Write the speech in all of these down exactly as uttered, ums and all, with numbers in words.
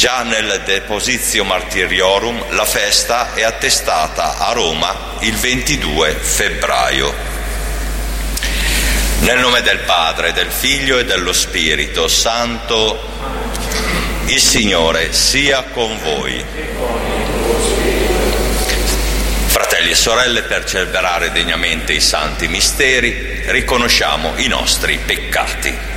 Già nel Depositio Martiriorum la festa è attestata a Roma il ventidue febbraio. Nel nome del Padre, del Figlio e dello Spirito Santo, il Signore sia con voi. Fratelli e sorelle, per celebrare degnamente i santi misteri, riconosciamo i nostri peccati.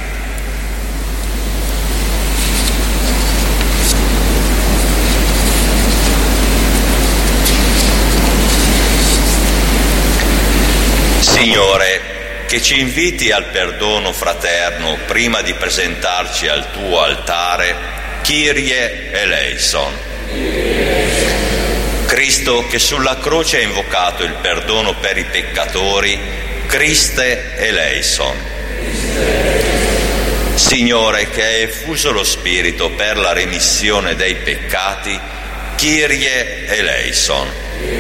Signore, che ci inviti al perdono fraterno prima di presentarci al tuo altare, Kyrie eleison. Cristo, che sulla croce ha invocato il perdono per i peccatori, Christe eleison. Signore, che hai effuso lo Spirito per la remissione dei peccati, Kyrie eleison.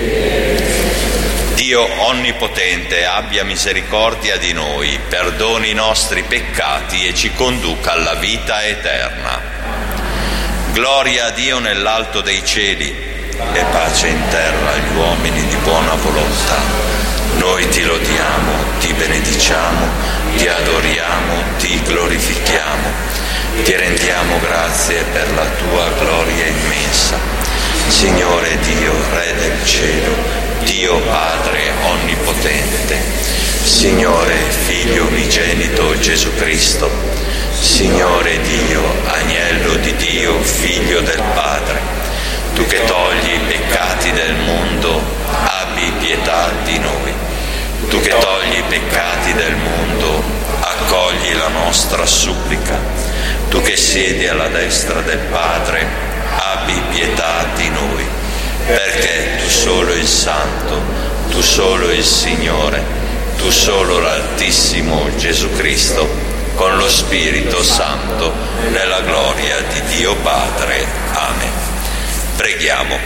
Dio Onnipotente abbia misericordia di noi, perdoni i nostri peccati e ci conduca alla vita eterna. Gloria a Dio nell'alto dei cieli e pace in terra agli uomini di buona volontà. Noi ti lodiamo, ti benediciamo, ti adoriamo, ti glorifichiamo, ti rendiamo grazie per la tua gloria immensa. Signore Dio, Re del cielo, Dio Padre Onnipotente, Signore Figlio unigenito Gesù Cristo, Signore Dio, Agnello di Dio, Figlio del Padre, tu che togli i peccati del mondo, abbi pietà di noi. Tu che togli i peccati del mondo, accogli la nostra supplica. Tu che siedi alla destra del Padre, abbi pietà di noi. Perché tu solo il Santo, tu solo il Signore, tu solo l'Altissimo Gesù Cristo, con lo Spirito Santo, nella gloria di Dio Padre. Amen. Preghiamo.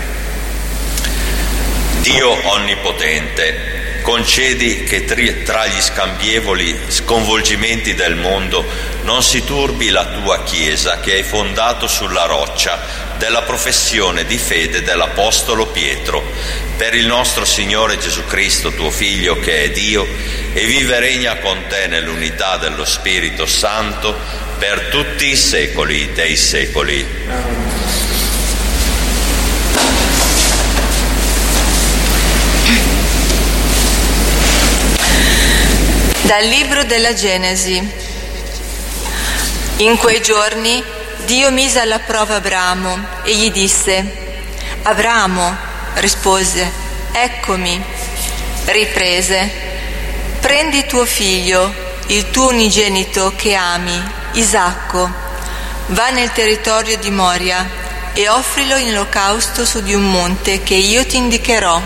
Dio Onnipotente, concedi che tra gli scambievoli sconvolgimenti del mondo non si turbi la tua Chiesa che hai fondato sulla roccia della professione di fede dell'Apostolo Pietro, per il nostro Signore Gesù Cristo, tuo Figlio, che è Dio e vive e regna con te nell'unità dello Spirito Santo per tutti i secoli dei secoli. Dal libro della Genesi. In quei giorni Dio mise alla prova Abramo e gli disse: Abramo, rispose, eccomi. Riprese: prendi tuo figlio, il tuo unigenito che ami, Isacco, va nel territorio di Moria e offrilo in olocausto su di un monte che io ti indicherò.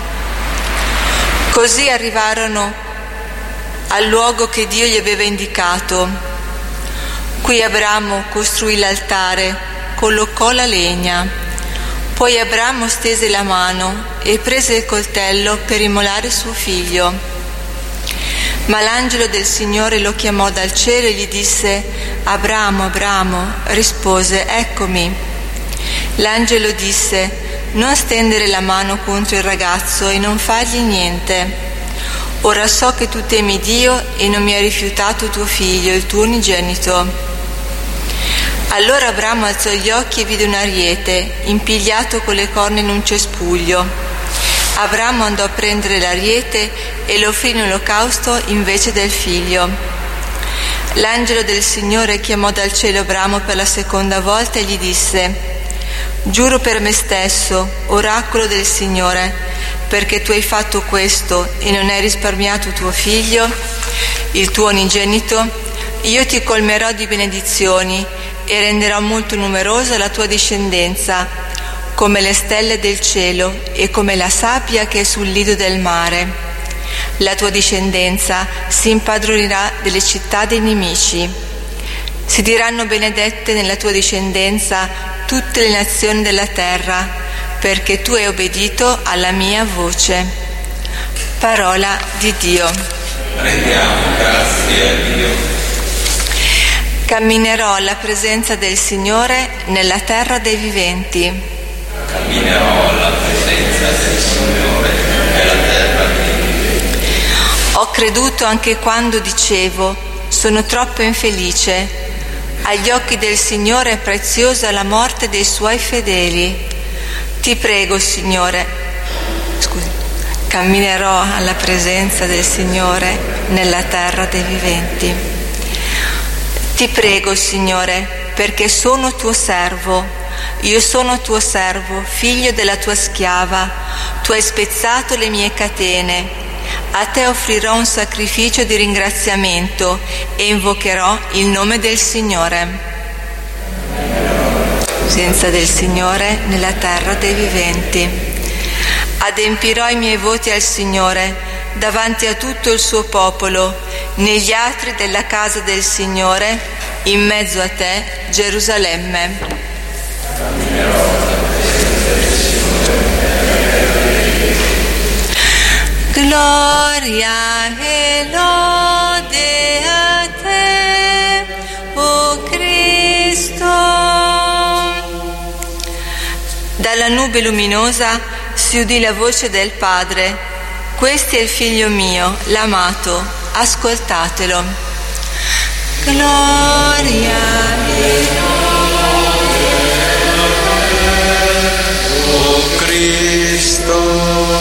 Così arrivarono al luogo che Dio gli aveva indicato. Qui Abramo costruì l'altare, collocò la legna. Poi Abramo stese la mano e prese il coltello per immolare suo figlio. Ma l'angelo del Signore lo chiamò dal cielo e gli disse: Abramo, Abramo, rispose, eccomi. L'angelo disse: non stendere la mano contro il ragazzo e non fargli niente. Ora so che tu temi Dio e non mi hai rifiutato tuo figlio, il tuo unigenito. Allora Abramo alzò gli occhi e vide un ariete impigliato con le corna in un cespuglio. Abramo andò a prendere l'ariete e lo offrì in olocausto invece del figlio. L'angelo del Signore chiamò dal cielo Abramo per la seconda volta e gli disse: giuro per me stesso, oracolo del Signore, perché tu hai fatto questo e non hai risparmiato tuo figlio, il tuo unigenito, io ti colmerò di benedizioni e renderò molto numerosa la tua discendenza, come le stelle del cielo e come la sabbia che è sul lido del mare. La tua discendenza si impadronirà delle città dei nemici. Si diranno benedette nella tua discendenza tutte le nazioni della terra, perché tu hai obbedito alla mia voce. Parola di Dio. Rendiamo grazie a Dio. Camminerò alla presenza del Signore nella terra dei viventi. Camminerò alla presenza del Signore nella terra dei viventi. Ho creduto anche quando dicevo: sono troppo infelice. Agli occhi del Signore è preziosa la morte dei Suoi fedeli. Ti prego, Signore, scusi, camminerò alla presenza del Signore nella terra dei viventi. Ti prego, Signore, perché sono tuo servo. Io sono tuo servo, figlio della tua schiava. Tu hai spezzato le mie catene. A te offrirò un sacrificio di ringraziamento e invocherò il nome del Signore. Presenza del Signore nella terra dei viventi. Adempirò i miei voti al Signore davanti a tutto il suo popolo, negli atri della casa del Signore, in mezzo a te, Gerusalemme. Gloria e lode a te, o Cristo. Dalla nube luminosa si udì la voce del Padre: questo è il figlio mio, l'amato, ascoltatelo. Gloria e lode o Cristo.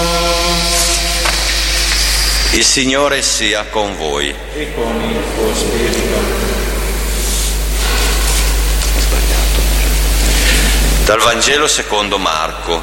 Il Signore sia con voi. E con il tuo spirito. Dal Vangelo secondo Marco.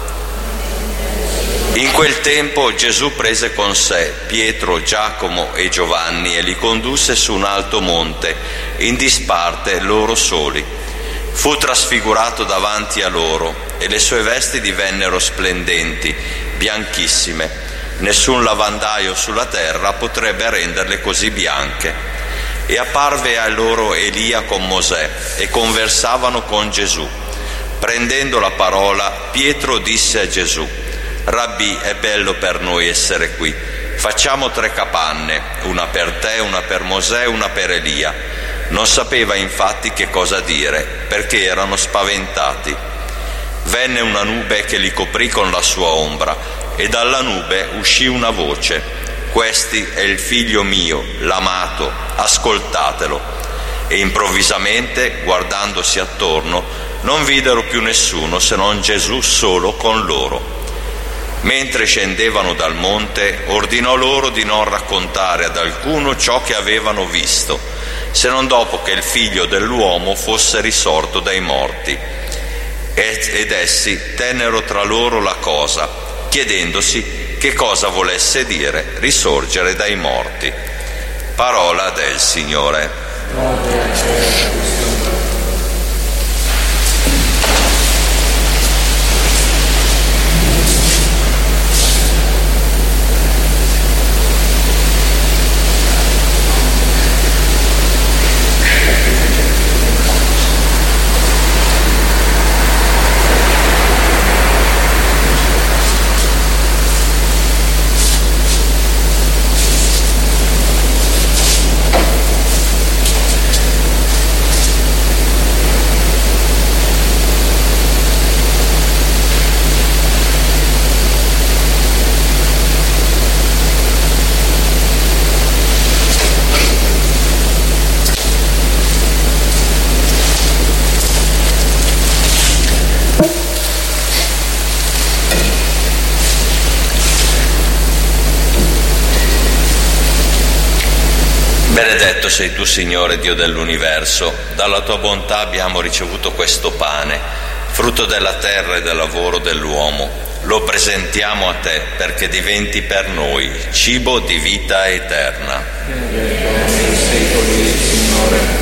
In quel tempo Gesù prese con sé Pietro, Giacomo e Giovanni e li condusse su un alto monte, in disparte loro soli. Fu trasfigurato davanti a loro e le sue vesti divennero splendenti, bianchissime. Nessun lavandaio sulla terra potrebbe renderle così bianche. E apparve a loro Elia con Mosè e conversavano con Gesù. Prendendo la parola, Pietro disse a Gesù: Rabbì, è bello per noi essere qui. Facciamo tre capanne, una per te, una per Mosè e una per Elia. Non sapeva infatti che cosa dire, perché erano spaventati. Venne una nube che li coprì con la sua ombra, e dalla nube uscì una voce: questi è il figlio mio, l'amato, ascoltatelo. E improvvisamente, guardandosi attorno, non videro più nessuno se non Gesù solo con loro. Mentre scendevano dal monte, ordinò loro di non raccontare ad alcuno ciò che avevano visto, se non dopo che il figlio dell'uomo fosse risorto dai morti. Ed essi tennero tra loro la cosa, chiedendosi che cosa volesse dire risorgere dai morti. Parola del Signore. Benedetto sei tu, Signore, Dio dell'universo. Dalla tua bontà abbiamo ricevuto questo pane, frutto della terra e del lavoro dell'uomo. Lo presentiamo a te perché diventi per noi cibo di vita eterna. Benedetto nei secoli, Signore.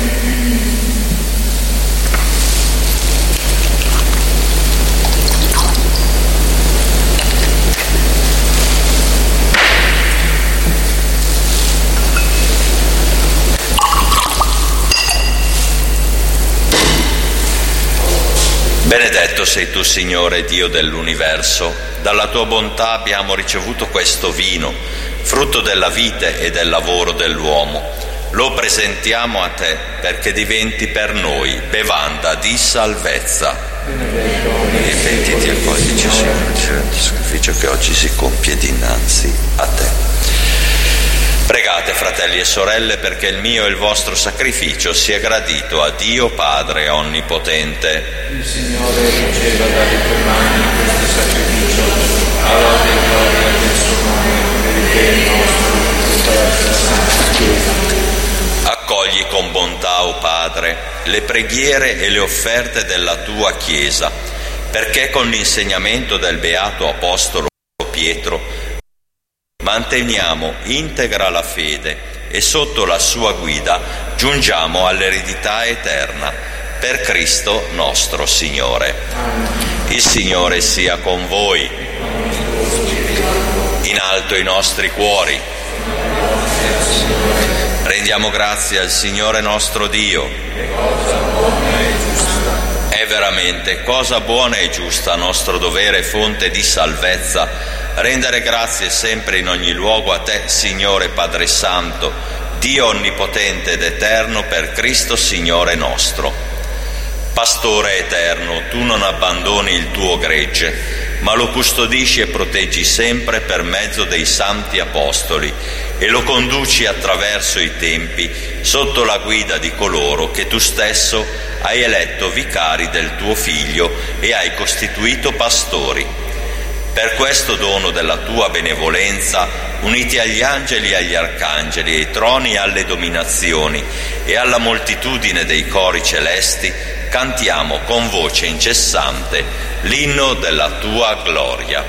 Benedetto sei tu, Signore, Dio dell'universo. Dalla tua bontà abbiamo ricevuto questo vino, frutto della vite e del lavoro dell'uomo. lo presentiamo a te perché diventi per noi bevanda di salvezza. E pentiti al codice Signore, il sacrificio che oggi si compie dinanzi a te. Pregate, fratelli e sorelle, perché il mio e il vostro sacrificio sia gradito a Dio Padre Onnipotente. Il Signore riceva dalle tue mani questo sacrificio, a lode e gloria del suo nome, per il bene nostro e tutta la tua santa Chiesa. Accogli con bontà, o Padre, le preghiere e le offerte della tua Chiesa, perché con l'insegnamento del beato apostolo Pietro manteniamo integra la fede e sotto la sua guida giungiamo all'eredità eterna per Cristo nostro Signore. Il Signore sia con voi. In alto i nostri cuori. Rendiamo grazie al Signore nostro Dio. È veramente cosa buona e giusta, nostro dovere e fonte di salvezza, rendere grazie sempre in ogni luogo a te, Signore Padre Santo, Dio onnipotente ed eterno, per Cristo Signore nostro. Pastore eterno, tu non abbandoni il tuo gregge, ma lo custodisci e proteggi sempre per mezzo dei santi apostoli e lo conduci attraverso i tempi sotto la guida di coloro che tu stesso hai eletto vicari del tuo Figlio e hai costituito pastori. Per questo dono della tua benevolenza, uniti agli angeli e agli arcangeli, ai troni e alle dominazioni e alla moltitudine dei cori celesti, cantiamo con voce incessante l'inno della tua gloria.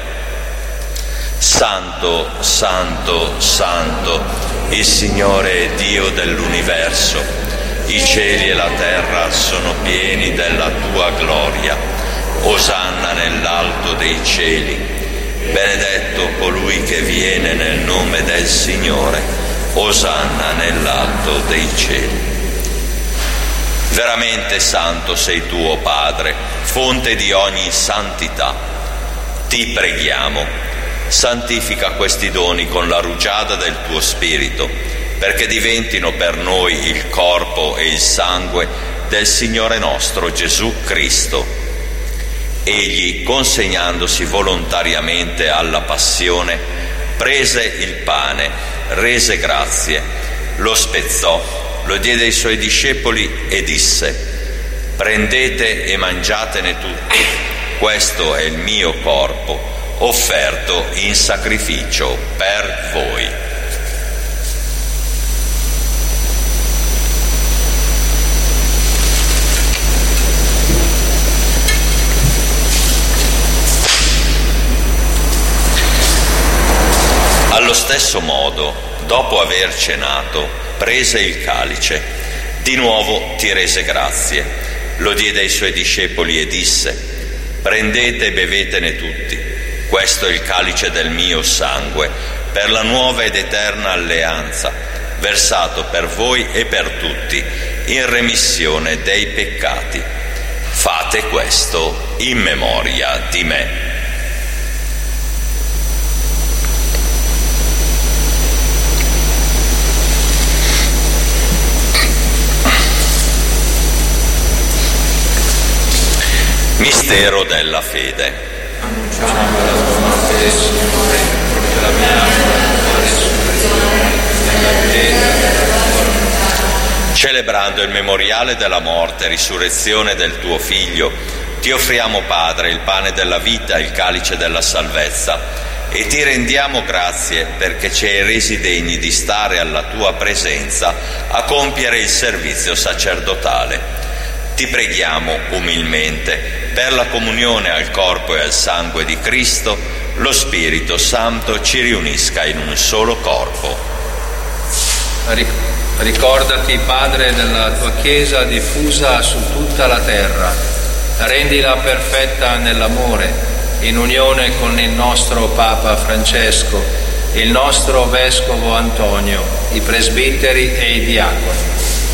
Santo, Santo, Santo, il Signore è Dio dell'universo. I cieli e la terra sono pieni della tua gloria. Osanna nell'alto dei cieli. Benedetto colui che viene nel nome del Signore. Osanna nell'alto dei cieli. Veramente santo sei tu, o Padre, fonte di ogni santità. Ti preghiamo, santifica questi doni con la rugiada del tuo Spirito, perché diventino per noi il corpo e il sangue del Signore nostro Gesù Cristo. Egli, consegnandosi volontariamente alla passione, prese il pane, rese grazie, lo spezzò, lo diede ai suoi discepoli e disse: prendete e mangiatene tutti, questo è il mio corpo, offerto in sacrificio per voi. Allo stesso modo, dopo aver cenato, prese il calice, di nuovo ti rese grazie, lo diede ai suoi discepoli e disse: prendete e bevetene tutti, questo è il calice del mio sangue, per la nuova ed eterna alleanza, versato per voi e per tutti, in remissione dei peccati. Fate questo in memoria di me. Mistero della fede. Annunciamo la tua morte, Signore, proclamiamo la tua resurrezione nella piena. Celebrando il memoriale della morte e risurrezione del tuo Figlio, ti offriamo, Padre, il pane della vita e il calice della salvezza, e ti rendiamo grazie perché ci hai resi degni di stare alla tua presenza a compiere il servizio sacerdotale. Ti preghiamo umilmente, per la comunione al corpo e al sangue di Cristo, lo Spirito Santo ci riunisca in un solo corpo. Ricordati, Padre, della tua Chiesa diffusa su tutta la terra. Rendila perfetta nell'amore, in unione con il nostro Papa Francesco, il nostro Vescovo Antonio, i presbiteri e i diaconi.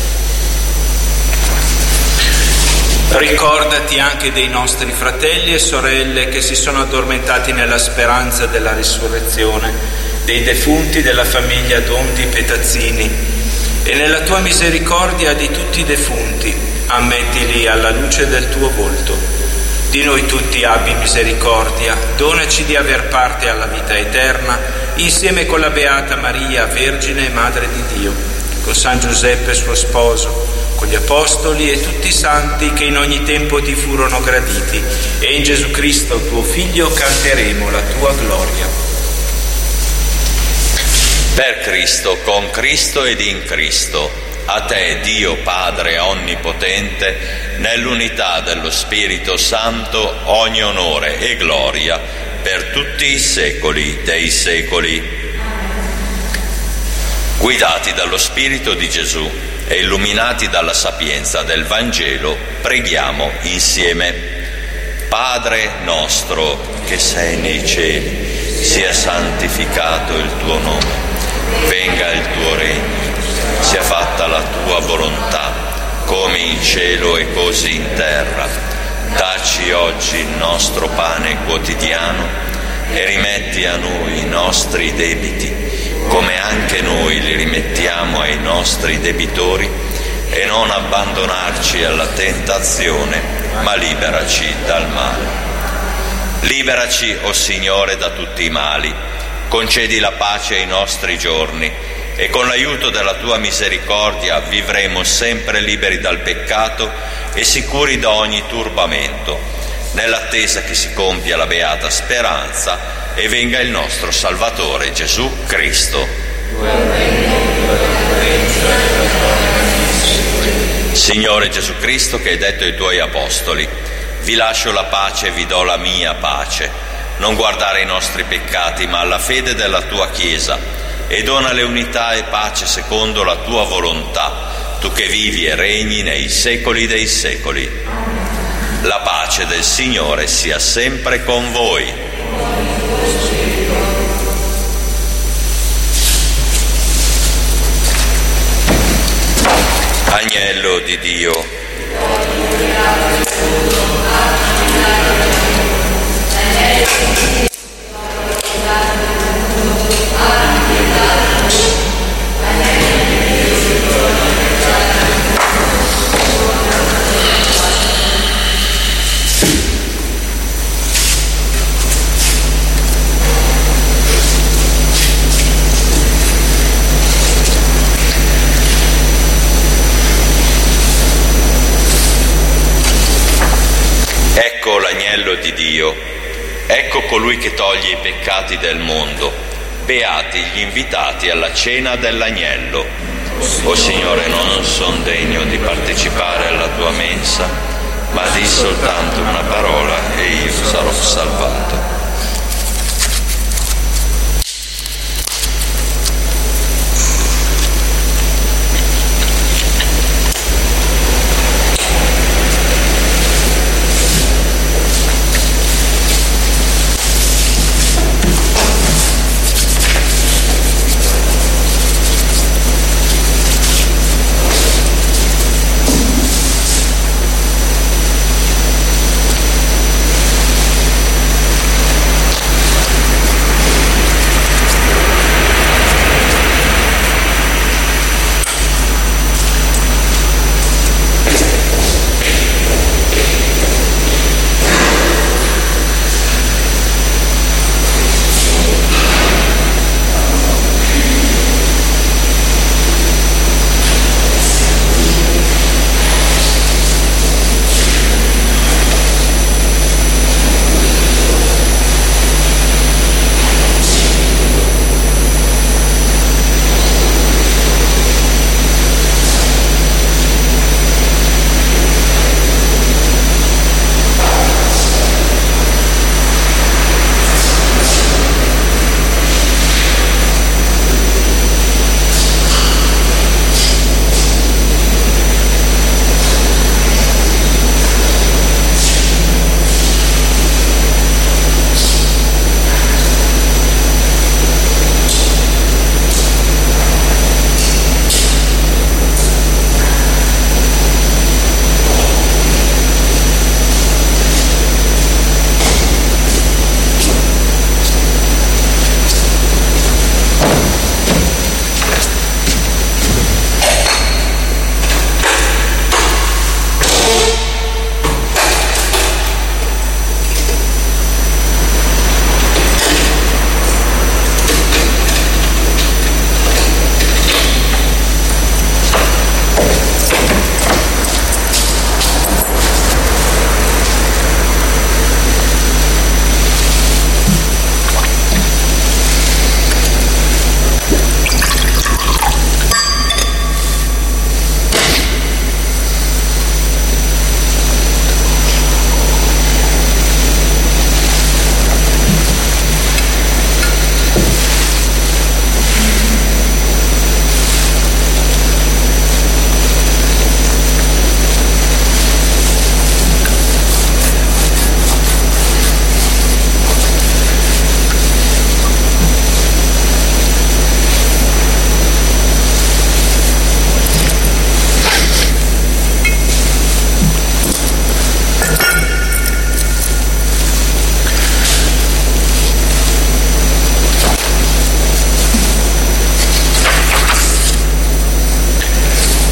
Ricordati anche dei nostri fratelli e sorelle che si sono addormentati nella speranza della risurrezione, dei defunti della famiglia Dondi Petazzini, e nella tua misericordia di tutti i defunti, ammettili alla luce del tuo volto. Di noi tutti abbi misericordia, donaci di aver parte alla vita eterna, insieme con la Beata Maria, Vergine e Madre di Dio, con San Giuseppe suo sposo, con gli Apostoli e tutti i santi che in ogni tempo ti furono graditi, e in Gesù Cristo tuo Figlio canteremo la tua gloria. Per Cristo, con Cristo ed in Cristo, a te, Dio Padre Onnipotente, nell'unità dello Spirito Santo, ogni onore e gloria per tutti i secoli dei secoli. Guidati dallo Spirito di Gesù e illuminati dalla sapienza del Vangelo, preghiamo insieme. Padre nostro che sei nei cieli, sia santificato il tuo nome. Venga il tuo regno, sia fatta la tua volontà, come in cielo e così in terra. Dacci oggi il nostro pane quotidiano e rimetti a noi i nostri debiti, come anche noi li rimettiamo ai nostri debitori, e non abbandonarci alla tentazione, ma liberaci dal male. Liberaci, o Signore, da tutti i mali. Concedi la pace ai nostri giorni e con l'aiuto della tua misericordia vivremo sempre liberi dal peccato e sicuri da ogni turbamento, nell'attesa che si compia la beata speranza e venga il nostro Salvatore Gesù Cristo. Signore Gesù Cristo, che hai detto ai tuoi apostoli: vi lascio la pace e vi do la mia pace. Non guardare i nostri peccati, ma alla fede della tua Chiesa, e donale unità e pace secondo la tua volontà, tu che vivi e regni nei secoli dei secoli. La pace del Signore sia sempre con voi. Agnello di Dio, ecco l'agnello di Dio, ecco colui che toglie i peccati del mondo. Beati gli invitati alla cena dell'agnello. O Signore, non son degno di partecipare alla tua mensa, ma di soltanto una parola e io sarò salvato.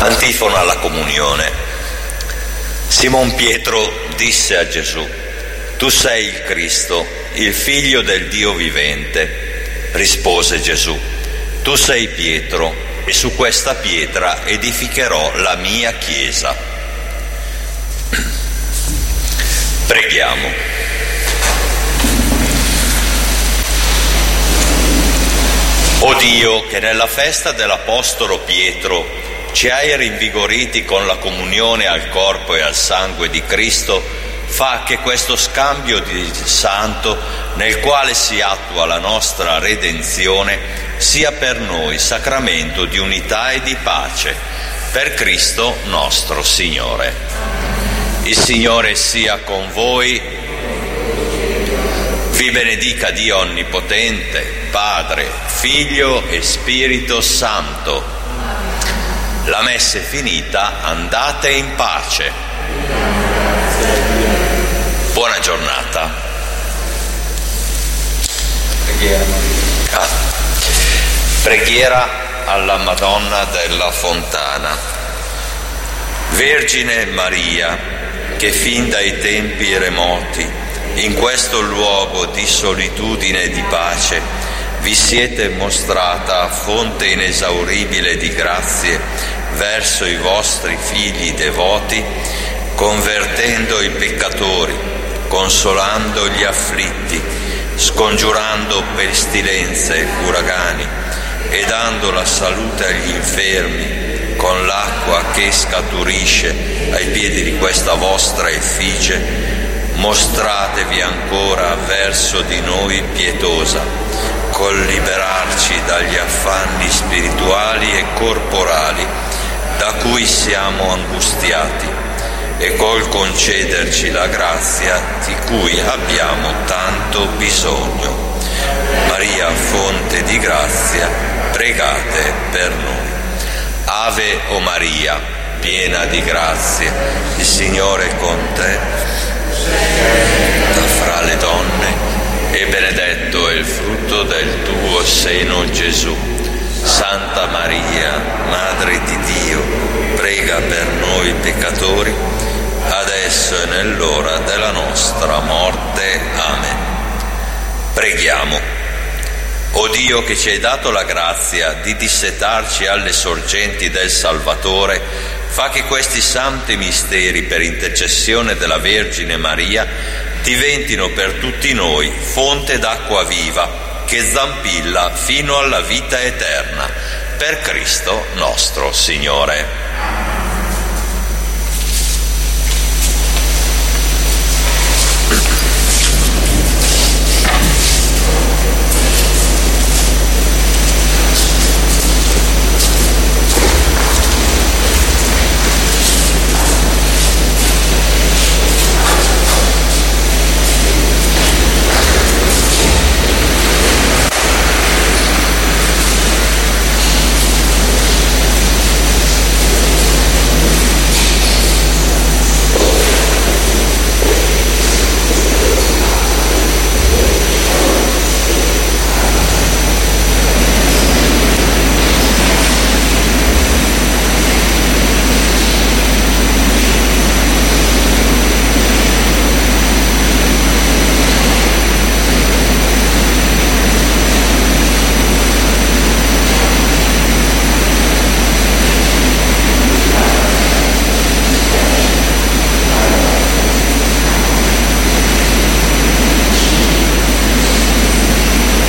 Antifona alla comunione. Simon Pietro disse a Gesù: tu sei il Cristo, il Figlio del Dio vivente. Rispose Gesù: tu sei Pietro, e su questa pietra edificherò la mia chiesa. Preghiamo. O Dio, che nella festa dell'Apostolo Pietro ci hai rinvigoriti con la comunione al corpo e al sangue di Cristo, fa che questo scambio di santo, nel quale si attua la nostra redenzione, sia per noi sacramento di unità e di pace, per Cristo nostro Signore. Il Signore sia con voi, vi benedica Dio Onnipotente, Padre, Figlio e Spirito Santo. La messa è finita, andate in pace. Buona giornata. Preghiera. Ah. Preghiera alla Madonna della Fontana. Vergine Maria, che fin dai tempi remoti, in questo luogo di solitudine e di pace, vi siete mostrata fonte inesauribile di grazie verso i vostri figli devoti, convertendo i peccatori, consolando gli afflitti, scongiurando pestilenze e uragani e dando la salute agli infermi con l'acqua che scaturisce ai piedi di questa vostra effigie. Mostratevi ancora verso di noi pietosa, col liberarci dagli affanni spirituali e corporali da cui siamo angustiati e col concederci la grazia di cui abbiamo tanto bisogno. Maria, fonte di grazia, pregate per noi. Ave o Maria, piena di grazia, il Signore è con te. Fra le donne e benedetto è il frutto del tuo seno, Gesù. Santa Maria, Madre di Dio, prega per noi peccatori, adesso e nell'ora della nostra morte. Amen. Preghiamo. O Dio, che ci hai dato la grazia di dissetarci alle sorgenti del Salvatore, fa che questi santi misteri, per intercessione della Vergine Maria, diventino per tutti noi fonte d'acqua viva che zampilla fino alla vita eterna, per Cristo nostro Signore.